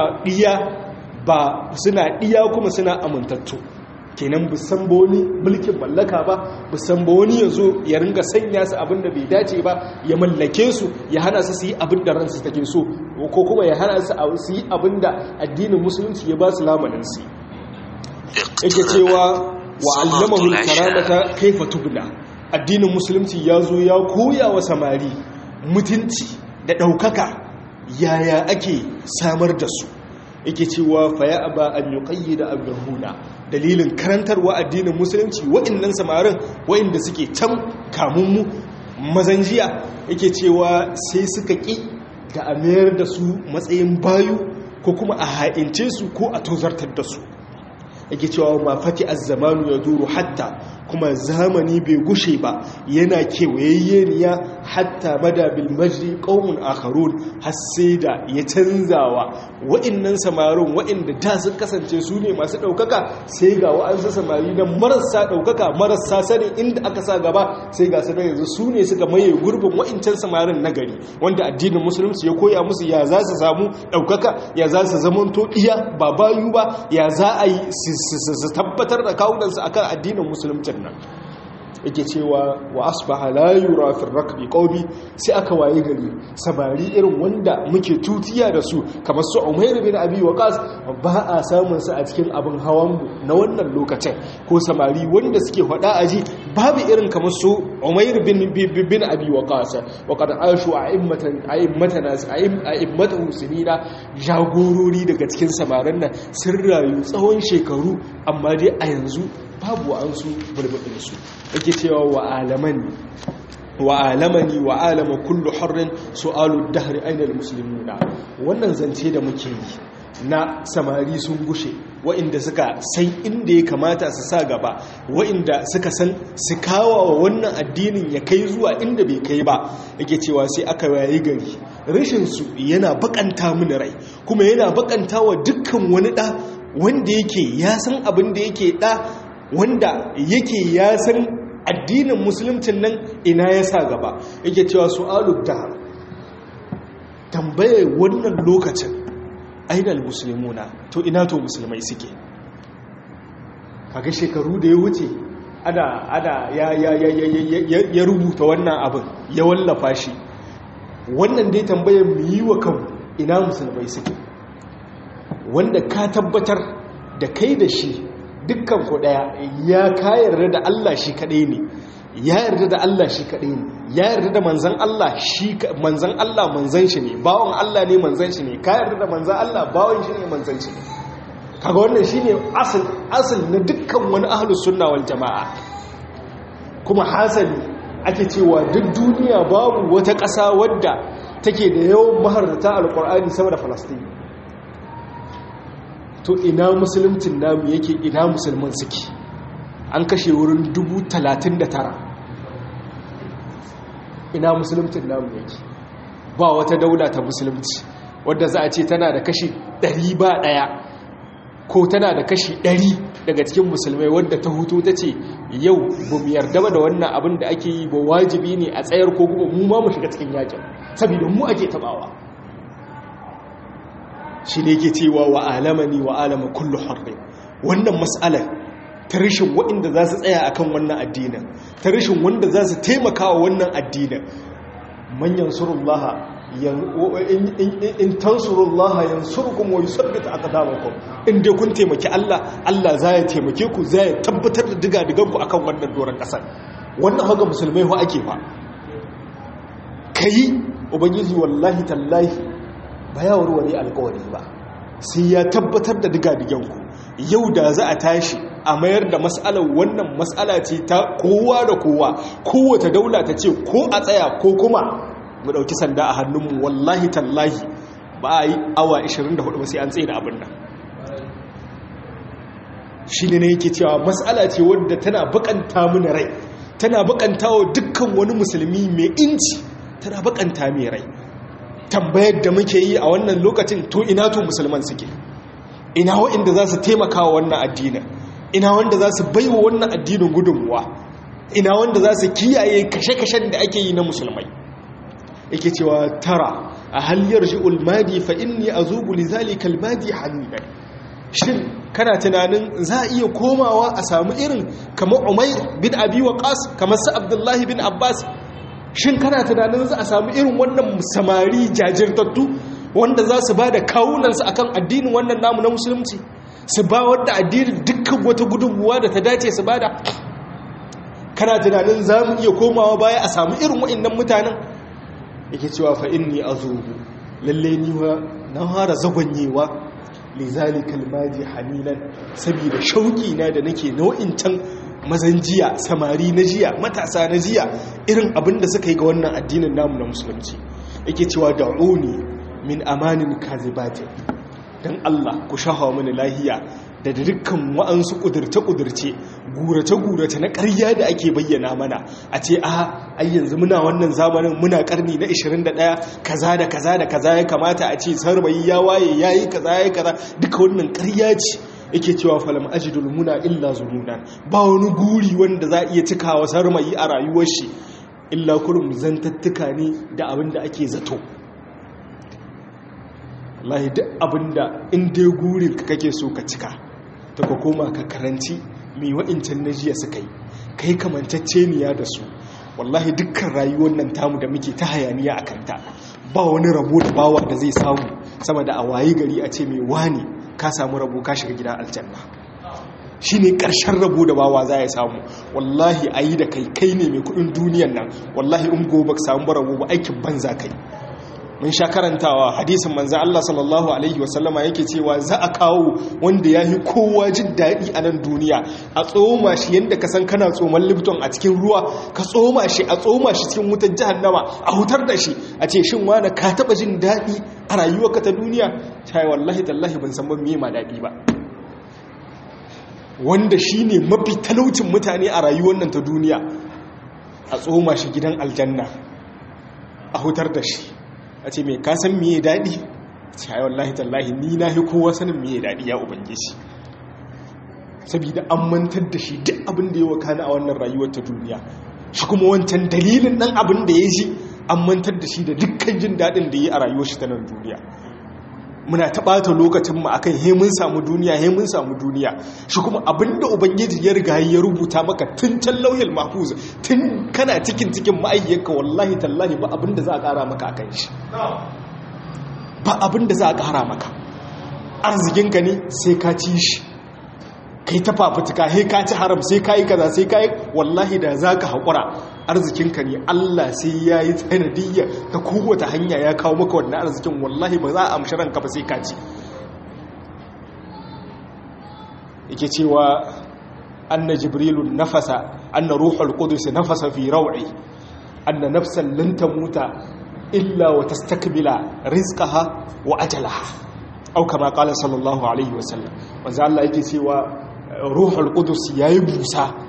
ɗiya kuma suna amintattu. kenan bisan ba wani mulkin mallaka ba, bisan ba wani ya zo ya ringa sanya su abin da bai dace ba, ya mallake su, ya hana su yi abin da ransu take so, ko kuma ya hana su yi abin da addinin musulunci ya ba su lamanin su. yake cewa wa allamahu al-karamata kayfa tubna, addinin musulunci ya zo ya koya wa samari mutunci da ɗaukaka, yaya ake samar da su. yake cewa fa ya aba an yuqayyida abrahuna, dalilin karantarwa addinin musulunci wa'annan samarin wa'anda suke can kamun mu mazan jiya, yake cewa sai suka ki da a mayar da su matsayin bayu, ko kuma a ha'ince su ko a tozartar da su. yake cewa ma fati az-zamanu yaduru hatta, kuma zamani bai gushe ba yana kewayayyeniya, hatta bada bil majri qaumun akharun, har sai da ya canzawa wa'annan samarin wa'anda da sun kasance su ne masu daukaka, sai ga wa'ansu samari da marasa daukaka, marasa sanin inda aka sa gaba, sai ga sanar yanzu su ne suka maye gurbin wa'ancan samarin nagari, wanda addinin musulunci ya koya musu ya za su samu daukaka, ya za su zamanto iya ba bayu ba, ya za a yi su tabbatar da kawunansu akan addinin musulunci nan. yake cewa wa asbaha la yura fi rakbi qawbi, sai aka waye gari samari irin wanda muke tutiya da su kamar su Umair bin Abi Waqas ba a samun su a cikin abin hawan mu na wannan lokacin, ko samari wanda suke hada aji babu irin kamar su Umair bin Abi Waqas. wa qad ashu a'immatu sinina, jagorori daga cikin samarin nan sun rayu tsawon shekaru, amma dai a yanzu babu an su bulbulin su. yake cewa wa alamani wa alama kullu harrin su'alu dahri aina almuslimuna. wannan zance da muke yi na samari sun gushe, wa'inda suka san inda ya kamata su sa gaba, wa'inda suka san su kawo wa wannan addinin ya kai zuwa inda bai kai ba. yake cewa sai aka yayi gari rashin su yana bakanta mini rai, kuma yana bakanta wa dukkan wani da wanda yake ya san abin da yake da, wanda yake ya san addinin musuluncin nan ina ya sa gaba. yake cewa su'alu dahar, tambaye wannan lokacin ainihin musulmuna, to ina to musulmai suke. kaga shekaru da ya wuce ya rubuta wannan abin ya wallafa shi. wannan dai tambayar mu yi wa kanmu ina musulmai suke, wanda ka tabbatar da kai da shi dukkan ku daya ya kayar da Allah shi kadai ne, ya yarda da Allah shi kadai ne, ya yarda da manzan Allah manzan shi ne, bawon Allah ne manzan shi ne, ka yarda da manzan Allah bawon shi ne manzan shi ne. kaga wannan shine asal na dukkan wani ahlus sunna wal jamaa. kuma hasali ake cewa duk duniya babu wata ƙasa wadda take da yawan maharrata alqur'ani sama da Falastin. to ina musulmcin namu yake, ina musulman suke? an kashe wurin 39,000. ina musulmcin namu yake? ba wata daula ta musulunci wadda za a ce tana da kashi 100 ba daya, ko tana da kashi 100 daga cikin musulmai wadda ta hutu ta ce yau ba mu yarda ba da wannan abin da ake yi ba, wajibi ne a tsayar ko kuma mu ma mu shiga cikin yakin saboda mu ake tabawa. shi ne ke cewa wa alamani wa alama kullu harri. wannan mas'alar ta rashin waɗanda za su tsaya akan wannan addinin, ta rashin wanda za su taimaka wa wannan addinin. manyan surullaha in tansurullaha yansurkum wa yuthabbit aqdamakum. in dai kun taimaki Allah, Allah za ya taimake ku, za ya tabbatar da diga-digan ku akan wannan doron kasar. wannan haka musulmai ho ake fa kai ubangiji wallahi tallahi ba ya warware alkawari ba, sai ya tabbatar da diga-digan ku. yau da za a tashi a mayar da mas'alar wannan mas'ala ce ta kowa da kowa, kowace daula ta ce ko a tsaya ko kuma mu dauki sanda a hannunmu, wallahi tallahi ba a yi awa 24 ba sai an tsaye da abin nan. shi ne yake cewa mas'ala ce wadda tana bakanta mini rai, tana bakanta wa dukkan wani musulmi mai inci, tana bakanta mai rai. tambayar da muke yi a wannan lokacin, to ina to musulman suke? ina waɗanda za su taimaka wa wannan addinin? ina wanda za su baiwa wannan addinin gudunmuwa? ina wanda za su kiyaye kashe-kashen da ake yi na musulmai? yake cewa tara a haliyar shi'ul madi fa inni azubu li zalika al-madi hamidan. shin kana tunanin za a iya komawa a samu irin kamar Umair bin Abi Waqas, kamar su Abdullahi bin Abbas? shin kana tunanin za a samu irin wannan samari jajirtattu wanda za su ba da kawunansu akan addinin wannan namu na musulunci, su ba wadda addinin dukkan wata gudunmuwa da ta dace su ba da? kana tunanin za mu iya komawa baya a samu irin wa'annan mutanen? yake cewa fa inni azubu, lalle ni wa na fara zagonyewa lizalikal madi hamilan, saboda shauki na da nake nau'in can mazan jiya, samari na jiya, matasa na jiya, irin abin da suka yi ga wannan addinin namu na musulunci. yake cewa da'uni min amanin kazibati, dan Allah ku shahawa mini lahiya da dukkan wa'ansu kudurce-kudurce, gurace-gurace na ƙarya da ake bayyana mana, a ce ai yanzu muna wannan zamanin, muna ƙarni na 21, kaza da kaza da kaza ya kamata a ce sarbayi ya waye yayi kaza yayi kaza, duka wannan ƙarya ce. yake cewa falam ajidul muna illa zununa, ba wani guri wanda za iya cikawa sarmayi a rayuwar shi illa kurum zantattuka ne da abin da ake zato. wallahi duk abinda in dai gurin ka kake so ka cika, ta ka koma ka karanci mai wa'incan na jiya suka yi, kai kamanceceniya da su, wallahi dukkan rayuwar nan tamu da muke ta hayaniya a kanta ba wani rabo da bawa da zai samu sama da a wayi gari a ce mai wani ka samu rabo ka shiga gidan aljanna. shi ne ƙarshen rabo da bawa za ya samu. Wallahi a yi da kai ne mai kudin duniyan nan, wallahi in gobe ka samu rabo ba aikin banza kai. Mun sha karantawa hadisin manzan Allah sallallahu Alaihi wasallama yake cewa za a kawo wanda ya yi kowa jin daɗi a nan duniya, a tsoma shi yadda ka san kana tsoman lipton a cikin ruwa, ka tsoma shi cikin wutar jahannama a hutar da shi, a ce shin wani ka taɓa jin daɗi a rayuwarka ta duniya? Ta yi wallahi tallahi ban san ban me ma daɗi ba. Wanda shi ne mafi talaucin mutane a rayuwar nan ta duniya, a tsoma shi gidan aljanna a hutar da shi, a ce mai kasan miye daɗi? ce ayi wallahi tallahi ni na kowa sanin miye daɗi ya ubangiji, saboda an mantar da shi duk abin da ya wakana a wannan rayuwar ta duniya. Shi kuma wancan dalilin ɗan abin da ya ji an mantar da shi da dukkan jin daɗin da ya yi a rayuwar shi ta nan duniya. Muna taɓata lokacinmu a kan mun samu duniya, shi kuma abin da ubangiji ya riga ya rubuta maka tun can lauyal mahfuz, tun kana cikin ma'ayyarka, wallahi tallahi ba abin da za a ƙara maka a kan shi, ba abin da za a ƙara maka. Arzikinka ne sai ka ci shi, kai ta fafutuka, sai ka ci haram, sai ka yi kaza, sai ka yi, wallahi da za ka haƙura arzikinka ne Allah sai ya yi sanadiyya ta kowace hanya ya kawo maka wannan arzikin, wallahi ba za a amshi ranka ba sai ka ci. Yake cewa anna jibrilun nafasa, anna ruhul qudus nafasa fi raw'i, anna nafsan lan tamuta illa wa tastakmila rizqaha wa ajalaha, au kama qala sallallahu alaihi wasallam. Manzo Allah yake cewa ruhul qudus yayi busa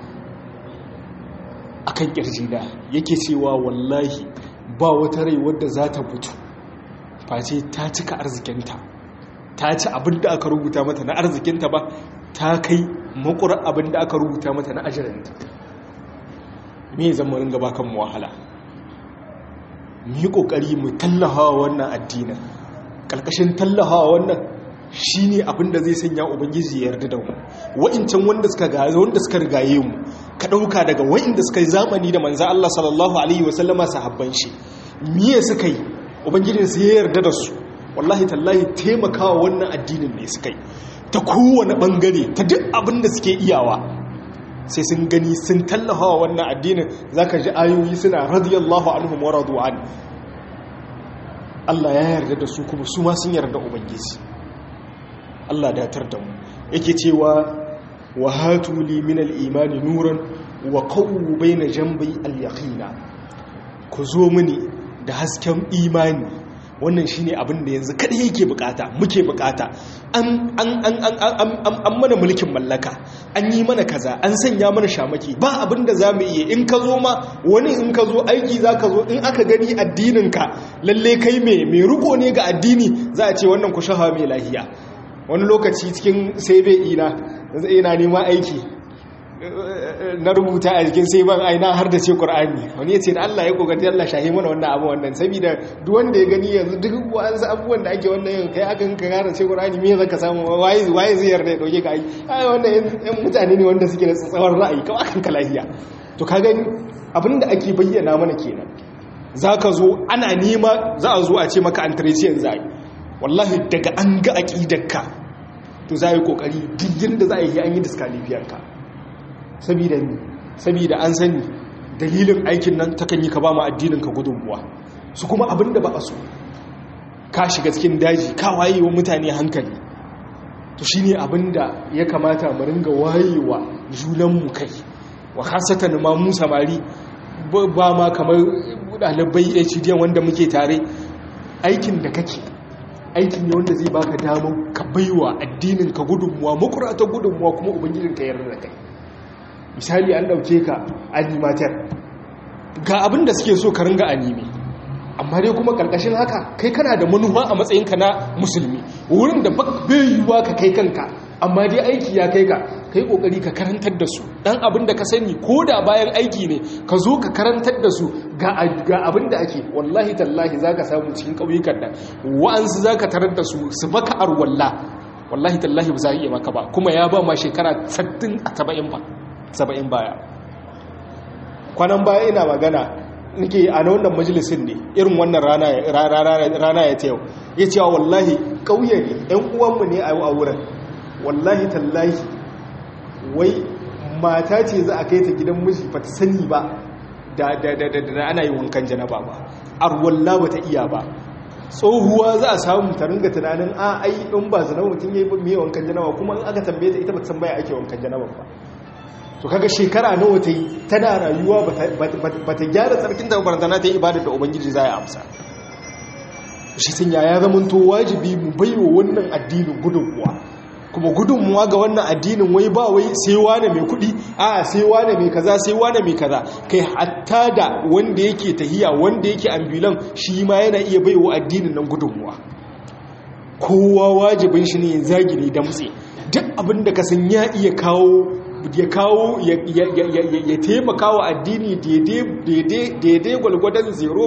akan kirjina, yake cewa wallahi ba wata rai wadda za ta mutu face ta cika arzikinta, ta ci abinda aka rubuta mata na arzikinta ba, ta kai makura abinda aka rubuta mata na ajarinta. Me zan mu ringa bakan mu wahala? Mu yi kokari mu tallafa wannan addinin, kalkashin tallafa wannan shine abinda zai sanya ubangiji ya yarda da mu. Wa'incan wanda suka rigaye mu, ka dauka daga wa'inda suka yi zamani da manzo Allah sallallahu alaihi wasallama, sahabban shi miye suka yi, ubangiji sai ya yarda da su. Wallahi tallahi taimakawa wannan addinin ne suka yi ta kowane bangare, ta duk abinda suke iyawa, sai sun gani sun tallafa wannan addinin. Zaka ji ayoyi suna radiyallahu anhum wa radu an, Allah ya yarda da su kuma su ma sun yarda ubangiji. Allah datar da mu. Yake cewa wa hatu li min al-imani nuran wa qawwu bayna jambi al-yaqina, ku zo mini da hasken imani. Wannan shine abin da yanzu kada yake bukata, muke bukata. An mana mulkin mallaka, an yi mana kaza, an sanya mana shamaki, ba abin da zamu iya. In ka zo ma wani, in ka zo aiki zaka zo, in aka gani addininka lalle kai me riko ne ga addini, za a ce wannan ku shaha mai lahiya. Wani lokaci cikin sai bai ina nema aiki na rubuta a jikin sai ban aina har da ce Qur'ani, wani ya ce da Allah ya kokari Allah shahi mana wannan abu wannan, saboda duk wanda ya gani yanzu duk wasu abubuwan da ake wannan yin kai akan ka gara ce Qur'ani, me zaka samu, waye zai yarda ya dauke ka ai wannan yan mutane ne wanda suke da tsawon ra'ayi kawai akan ka lafiya. To ka gani abinda ake bayyana mana kenan. Zaka zo ana nema, za a zo a ce maka entretien zai, wallahi daga an ga aqidarka to za yi kokari duk da za a yi an yi disqualifiyanka, saboda an sani dalilin aikin nan takan yi ka ba mu addinin ka gudunmuwa. Su kuma abinda ba a so, ka shiga cikin daji ka wayewa mutane hankali, to shine abinda ya kamata mu ringa wayewa junanmu kai, wa khasatan ma mu samari ba ma kamar dalibai HD wanda muke tare. Aikin da kake aiki ne wanda zai baka damar ka baiwa addinin ka gudunmuwa, makurata gudunmuwa, kuma ubangijin ka yarda da kai. Misali an dauke ka animator, ga abin da suke so ka ringa anime, amma dai kuma karkashin haka kai kana da manufa a matsayin ka na musulmi, wurin da bai yiwuwa ka kai kanka, amma dai aiki ya kai ka, kai kokari ka karantar da su dan abin da ka sani, ko da bayan aiki ne ka zo ka karantar da su ga abin da ake. Wallahi tallahi zaka samu cikin kauyukan nan wa'ansu zaka tarar da su baka arwalla, wallahi tallahi ba za iya maka ba, kuma ya ba ma shekara 60 a 70 baya. kwanan baya ina magana nake a wannan majalisin ne irin wannan rana ya ta yau ya ce wallahi ƙauye ne ‘yan uwanmu ne a wurin wallahi tallahi wai mata ce za a kai ta gidan miji ba ta sani ba da ana yi wankan janaba ba arwalla ba ta iya ba tsohuwa za a samu ta ringa tunanin ai in ba zana mutum ya yi mai wankan janaba kuma in aka tambaye ta ita ba ta san baya ake wankan janaba ba to kaga shekara nawa ta yi tana rayuwa ba ta gyara tsarkin da barantana ta yi ibadar da ubangiji za ya amsa shi sun ya zama to wajibi mu baiwa wannan addinin gudunmuwa kuma gudunmuwa ga wannan addinin wai ba wai sai wane mai kudi sai wane mai kaza sai wane mai kaza kai hatta da wanda yake tahiya wanda yake ambulan shi ma yana iya baiwa addinin nan gudunmuwa kowa wajibin shi ne zagiri damtse duk abin da ka san ya iya ya taimaka wa addini daidai gwalgwadon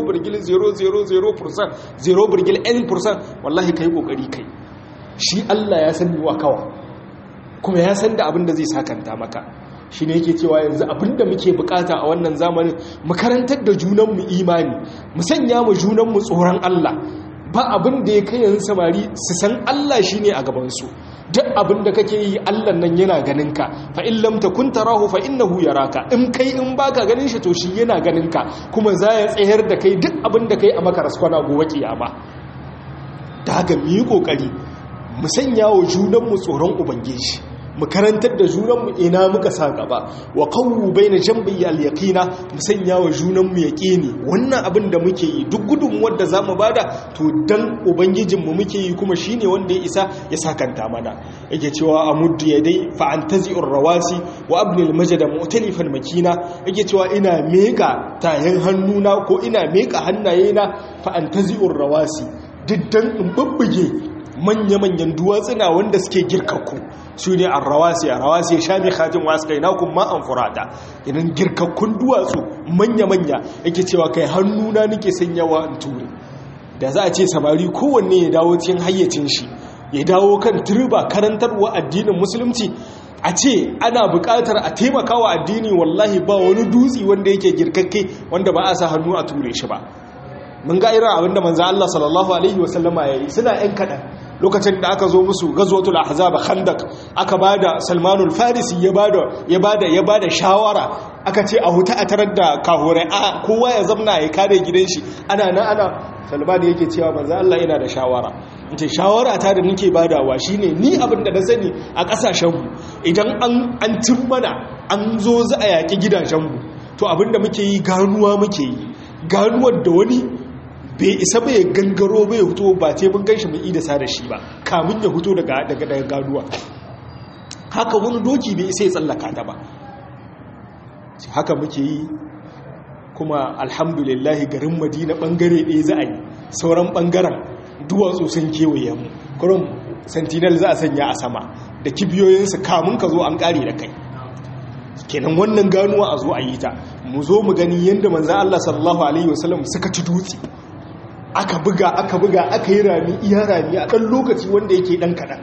0.000%, 0.n%, wallahi kai kokari kai shi Allah ya san wa kawa kuma ya san da abin da zai sakanta maka shi ne yake cewa yanzu abin da muke bukata a wannan zamanin mu karantar da junanmu imani mu sanya mu junanmu tsoron Allah ba abin da ya kai yanzu samari su san Allah shi ne a gabansu duk abin da kake yi Allah nan yana ganinka fa in lam takun tarahu fa innahu yaraka in kai in baka ganin shi to shi yana ganinka kuma za ya tsayar da kai duk abin da kai a maka raskwana gobe kiyama da haka mu yi kokari mu sanya wa junanmu tsoron ubangiji mu karantar da junanmu ina muka sa gaba wa qawwu baina jambi al-yaqina mu sanya wa junanmu yaqini wannan abin da muke yi duk gudunmuwar da zamu bada to dan ubangijinmu muke yi kuma shine wanda ya isa ya sakanta mana yake cewa amuddu yadai fa antazi'ur rawasi wa abnil majda mu'talifan makina yake cewa ina meka tayin hannuna ko ina meka hannayena fa antazi'ur rawasi diddan in bubbuge manya-manyan duwatsuna wanda suke girkakku su ne a rawasi shami khajin wasu kai nakun ma'an furata idan girkakkun duwatsu manya-manya yake cewa kai hannuna nake sanyawa in ture da za a ce samari kowanne ya dawo cikin hayyacin shi ya dawo kan turba karantarwa addinin musulunci a ce ana buƙatar a taimaka wa addini wallahi ba wani dutse wanda yake girkakke wanda ba a sa hannu a ture shi ba mun ga irin abinda manzo Allah sallallahu alaihi wasallama yayi suna ɗan kaɗan lokacin da aka zo musu gazwatul ahzab khandaq aka bada salmanul farisi ya bada shawara aka ce a huta a tarar da kahurai kowa ya zamna ya kare gidan shi ana salman yake cewa manzo Allah yana da shawara ita shawara ta da nake badawa shine ni abin da na sani a kasashen mu idan an cin mana an zo za a yaki gidajen mu to abinda muke yi ganuwar da wani bai isa bai gangaro bai hutu ba ce mun ganshi mai idasa da shi ba kamun ya hutu daga ganuwa haka wani doki bai isa ya tsallaka ta ba haka muke yi kuma alhamdulillahi garin madina bangare ɗaya za a yi sauran bangaren duwatsu sun kewaye mu kurum sentinel za a sanya a sama da kibiyoyinsu kamun ka zo an ƙare da kai kenan wannan ganuwa a zo a yi ta mu zo mu gani yadda manzan Allah sallallahu alaihi wasallam suka ci dutse aka buga aka yi rami iya rami a ɗan lokaci wanda yake ɗan kaɗan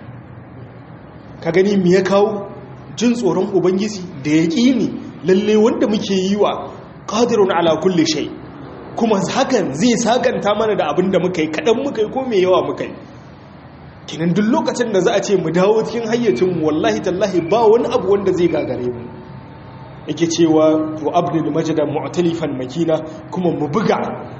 ka gani mu ya kawo jin tsoron ubangiji da ya ƙini lalle wanda muke yi wa ƙadirun ala kulle shai kuma hakan zai sakanta mana da abin da muka yi kaɗan muka yi ko mai yawa muka yi kinan duk lokacin da za a ce mu dawo cikin hayyacin wallahi tallahi ba wani abu wanda zai gagare mu yake cewa to abdul majda mu'talifan makina kuma mu buga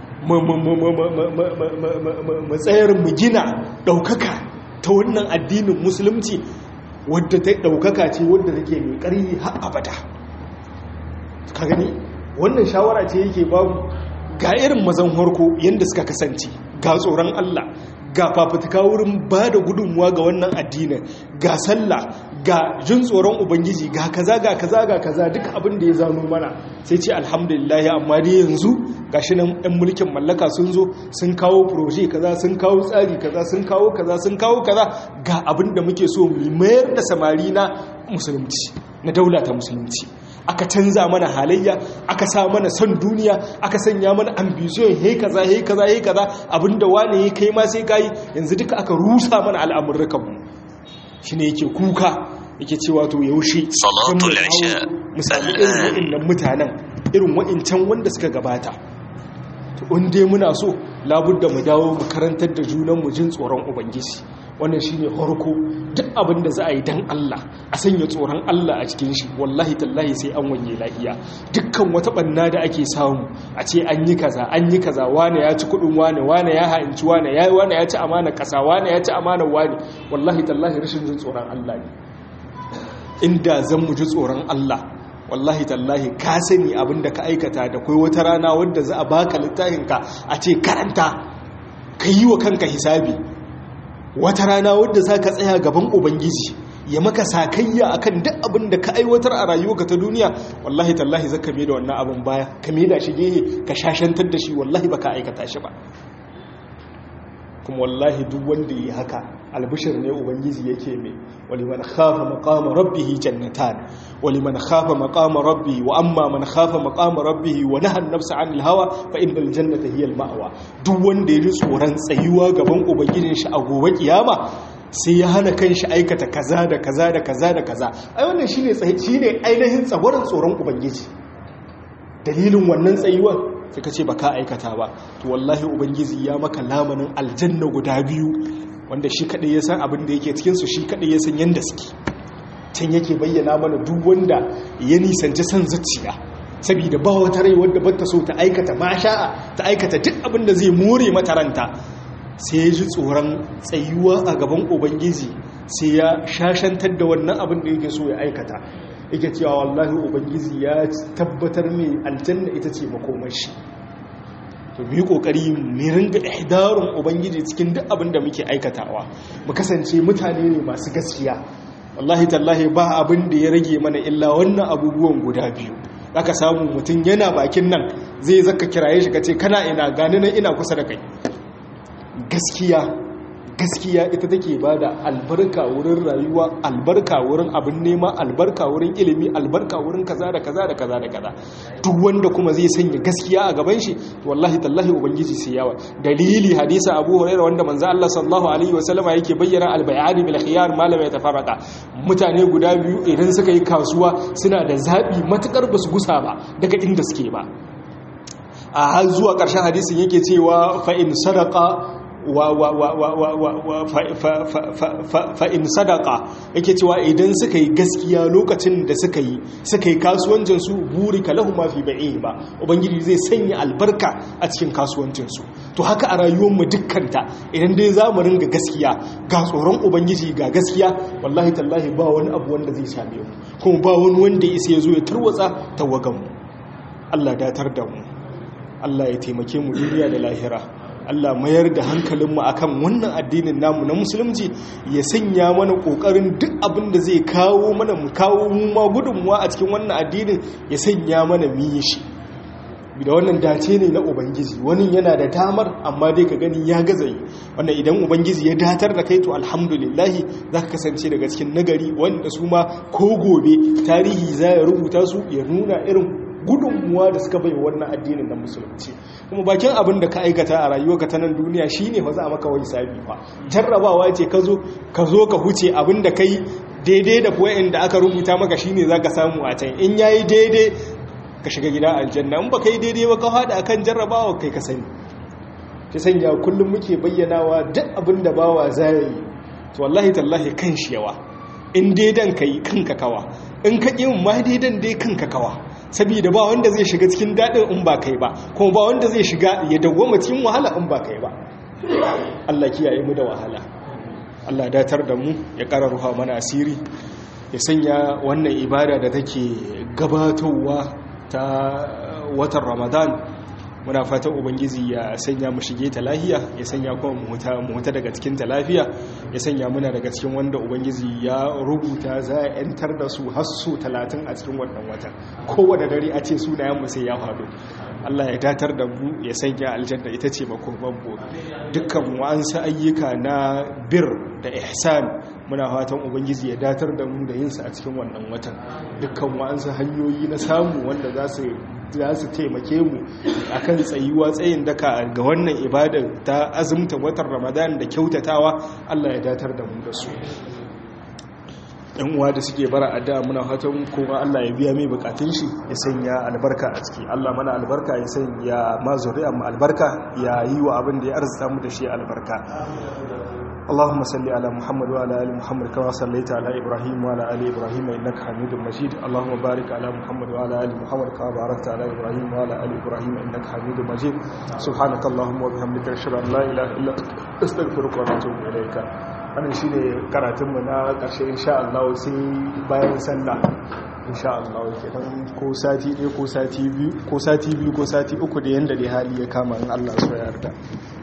mu tsayar mu gina daukaka ta wannan addinin musulunci wadda ta daukaka ce wadda take mai ƙarfi har abada ka gani wannan shawara ce yake babu ga irin mazan harko yanda suka kasance ga tsoron Allah ga fafutuka wurin ba da gudunmuwa ga wannan addinin ga sallah ga jin tsoron ubangiji ga kaza duka abin da ya zano mana sai ce alhamdulillah amma dai yanzu gashi nan ɗan mulkin mallaka sun zo sun kawo proje kaza sun kawo tsari kaza sun kawo kaza ga abin da muke so mu mayar da samari na musulunci na daula ta musulunci aka canza mana halayya aka sa mana son duniya aka sanya mana ambition hey kaza abinda wane ya kai ma sai kai yanzu duka aka rusa mana al'amurrukan mu shine yake kuka yake cewa to yaushe salatul isha musamman mutanen irin wa'incan wanda suka gabata. in dai muna so labudda mu dawo mu karantar da junanmu jin tsoron ubangiji. Wannan shine harko, duk abin da za a yi dan Allah a sanya tsoron Allah a cikin shi, wallahi tallahi sai an wanye lafiya. Dukkan wata banna da ake samu a ce an yi kaza wane ya ci kudin wane ya ha'inci wane ya ci amana kasa wane ya ci amana wane, wallahi tallahi rashin jin tsoron Allah ne. Inda zan mu ji tsoron Allah, wallahi tallahi ka sani abin da ka aikata, da kai wata rana wadda za a baka littafinka a ce karanta ka yi wa kanka hisabi, wata rana wadda za ka tsaya gaban ubangiji ya maka sakayya akan duk abin da ka aiwatar a rayuwarka ta duniya, wallahi tallahi zaka mai da wannan abin baya, ka mai da shi gehe ka shashantar da shi, wallahi baka aikata shi ba. kuma wallahi duk wanda yi haka albishir ne ubangiji yake mai, waliman khafa maqama rabbih jannatan, waliman khafa maqama rabbi wa amma man khafa maqama rabbih wa naha an-nafsa 'anil hawa fa innal jannata hiya al-ma'wa. Duk wanda ya ji tsoron tsayuwa gaban ubangijin shi a gobe kiyama sai ya hana kanshi aikata kaza da kaza da kaza da kaza, ai wannan shine ainihin tsoron ubangiji. Dalilin wannan tsayuwar sai ka ce ba ka aikata ba, to wallahi ubangiji ya maka lamanin aljanna guda biyu, wanda shi kadai ya san abin da yake cikinsu, shi kadai ya san yanda suke. Can yake bayyana mana duk wanda ya nisanci san zuciya, saboda ba wata rai wadda ba ta so ta aikata masha'a, ta aikata duk abin da zai more mata ranta, sai ya ji tsoron tsayuwa a gaban ubangiji, sai ya shashantar da wannan abin da yake so ya aikata. Yake cewa wallahi ubangiji ya tabbatar mai aljanna ita ce makomashi. To mu yi kokari mu ringa ihdarun ubangiji cikin duk abin da muke aikatawa, mu kasance mutane ne masu gaskiya. Wallahi tallahi ba abin da ya rage mana illa wannan abubuwan guda biyu. Zaka samu mutum yana bakin nan zai zaka kiraye shi kace kana ina gani nan ina kusa da kai. Gaskiya ita take bada albarka wurin rayuwa, albarka wurin abin nema, albarka wurin ilimi, albarka wurin kaza da kaza da kaza da kaza. Duk wanda kuma zai sanya gaskiya a gaban shi, to wallahi tallahi ubangiji sai yawa. Dalili hadisi Abu Hurairah wanda manzo Allah sallallahu alaihi wasallama yake bayyana al-bai'ani bil khiyar ma lam yatafarraqa. Mutane guda biyu idan suka yi kasuwa suna da zabi matukar basu gusa ba daga inda suke ba. A har zuwa ƙarshen hadisin yake cewa fa in sadaqa fa'in sadaka, yake cewa idan suka yi gaskiya lokacin da suka yi kasuwancinsu, buri ka lahu mafi ba'i ba, ubangiji zai sanya albarka a cikin kasuwancinsu. To haka a rayuwarmu dukkanta, idan dai za mu ringa gaskiya, ga tsoron ubangiji ga gaskiya, wallahi tallahi ba wani abu wanda zai same mu, kuma ba wani wanda isa ya zo ya tarwatsa tawaganmu. Allah datar da mu, Allah ya taimake mu duniya da lahira. Allah mayar da hankalinmu akan wannan addinin namu na musulunci, ya sanya mana kokarin duk abin da zai kawo mana mu kawo mu ma gudunmuwa a cikin wannan addinin, ya sanya mana mu yi shi. Da wannan dace ne na ubangiji, wani yana da damar amma dai ka gani ya gaza yi. Wannan idan ubangiji ya datar da kai to alhamdulillah zaka kasance daga cikin nagari, wanda su ma ko gobe tarihi za ya rubuta su, ya nuna irin gudunmuwa da suka bai wannan addinin na musulunci. Kuma bakin abin da ka aikata a rayuwarka ta nan duniya shine fa za a maka wai sabi fa. Jarrabawa ce ka zo ka huce abin da kai daidai da point da aka rubuta maka shine zaka samu a can. In yayi daidai ka shiga gida aljanna, in baka yi daidai ba ka hada akan jarrabawa kai ka sani. Ki sanya kullum muke bayyanawa duk abin da bawa zai yi, to wallahi tallahi kan shi yawa. In daidan kai kanka kawa, in ka ƙi ma daidan dai kanka kawa. Saboda ba wanda zai shiga cikin daɗin in ba kai ba, kuma ba wanda zai shiga ya dawwama cikin wahala in ba kai ba. Allah kiyaye mu da wahala. Allah datar da mu, ya ƙara ruha mana asiri, ya sanya wannan ibada da take gabatowa ta watan Ramadan, muna fatan ubangiji ya sanya mu shige ta lafiya, ya sanya kuma mu huta daga cikin ta lafiya, ya sanya muna daga cikin wanda ubangiji ya rubuta za a yantar da su har su 30 a cikin wannan watan. Kowane dare a ce sunayen mu sai ya faɗo. Allah ya datar da mu, ya sanya aljanna ita ce makoman mu. Dukkan wa'ansu ayyuka na bir da ihsan muna fatan ubangiji ya datar da mu da yin su a cikin wannan watan. Dukkan wa'ansu hanyoyi na samu wanda za su taimake mu akan tsayuwa tsayin daka ga wannan ibada ta azumta watan Ramadan da kyautatawa, Allah ya datar da mu da su. yan uwa da suke bara addu'a muna fatan kuma Allah ya biya mai bukatun shi ya sanya albarka a ciki Allah mana albarka ya sanya ma zuri'a mu albarka ya yi wa abin da ya arzuta mu da shi albarka اللهم صل على محمد وعلى ال محمد كما صليت على ابراهيم وعلى ال ابراهيم انك حميد مجيد اللهم بارك على محمد وعلى ال محمد كما باركت على ابراهيم وعلى ال ابراهيم انك حميد مجيد سبحانك اللهم وبحمدك اشهد ان لا اله الا انت استغفرك واتوب اليك wannan shine karatun mu na karshe insha Allah sai bayan sallah insha Allah kenan ko sati ɗaya ko sati biyu ko sati uku da yanda dai hali ya kama in Allah ya yarda